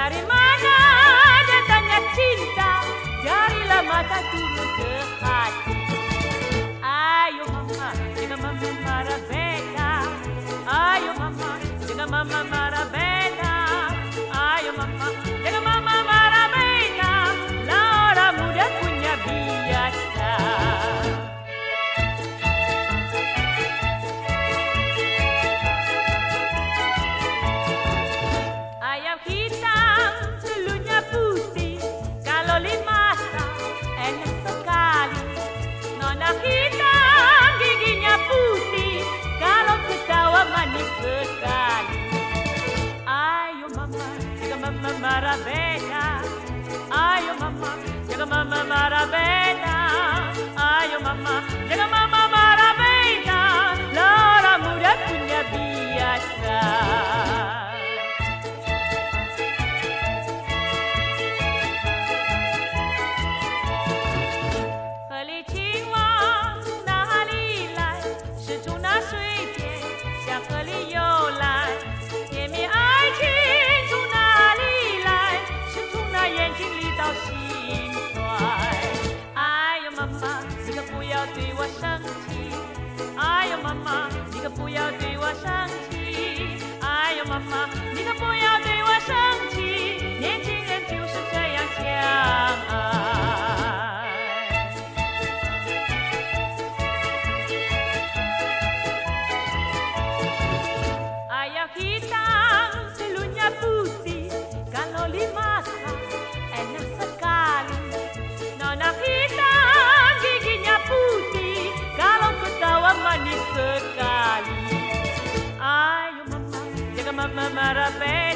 Dari mana datangnya cinta? Jarilah mata turun ke hati. Ayo mama, jangan mama marah beta. Ayo mama, jangan mama marah beta. Ayo mama, jangan mama marah beta. Lah orang muda punya biasa. Ayam hitam, telurnya putih. Kalau dimasak, enak sekali. Nona hitam, giginya putih. Kalau ketawa manis sekali. Ayo mama, jangan mama marah beta. Ayo mama, jangan mama marah beta. Ayo mama, jangan mama marah beta. Lah orang muda punya biasa.哎呦妈妈，你可不要对我生气！哎呦妈妈，你可不要对我生气！年轻人就是这样相爱。Ayam hitam, telurnya putih. Kalau dimasak, enak sekali. Nona hitam, giginya putih. Kalau ketawa manis sekali. Ayo mama, jangan mama marah.